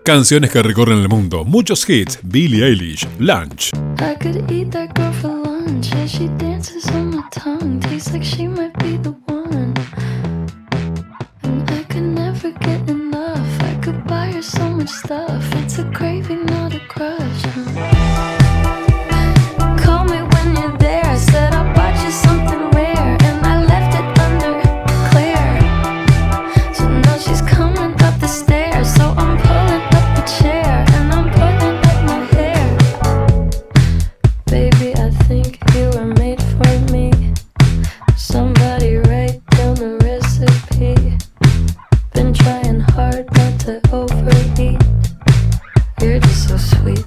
Canciones que recorren el mundo, muchos hits. Billie Eilish, Lunch. I could eat that girl for lunch as she dances on my tongue. Tastes like she might be the one. And I could never get enough. I could buy her so much stuff. It's a craving, not a crush. Call me when you're there. I said I'll buy you something rare, and I left it under Claire. So now she's coming up the stairs. So I'm pulling up the chair and I'm pulling up my hair. Baby, I think you were made for me. Somebody write down the recipe. Been trying hard not to overeat. You're just so sweet.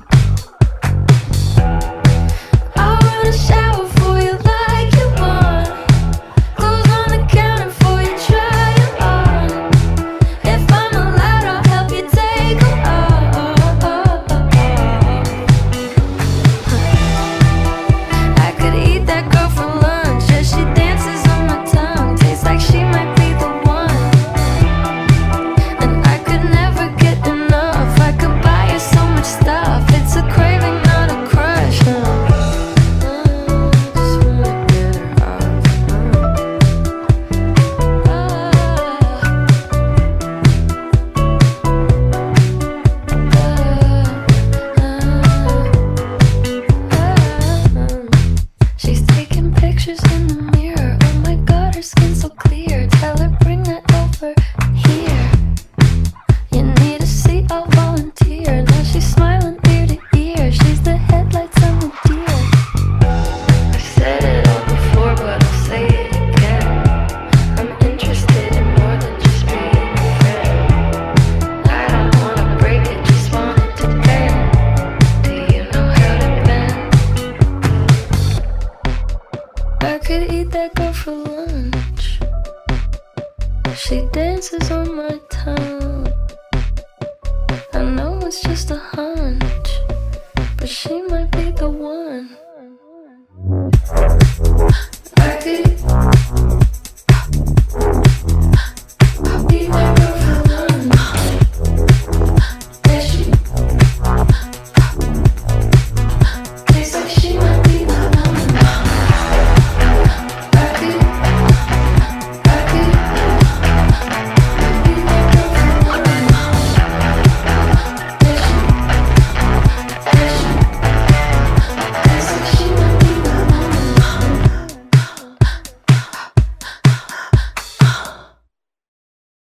I wanna shower for you like you want. Clothes on the counter for you, try it on. If I'm allowed, I'll help you take them off. I could eat that girl for lunch as she dances on my tongue. Tastes like she might be the one. And I could never get enough. I could buy her so much stuff. It's a craving, not a crush. Just wanna get her off. She's taking pictures in the mirror. Oh my god, her skin's so clear. Tell her bring that over here. You need a seat, I'll volunteer. Now she's smiling ear to ear. She's the headlights on the deer. I've said it all before, but I'll say it again. I'm interested in more than just being a friend. I don't wanna break it, just want it to bend. Do you know how to bend? I could eat that girl for lunch. She dances on my tongue.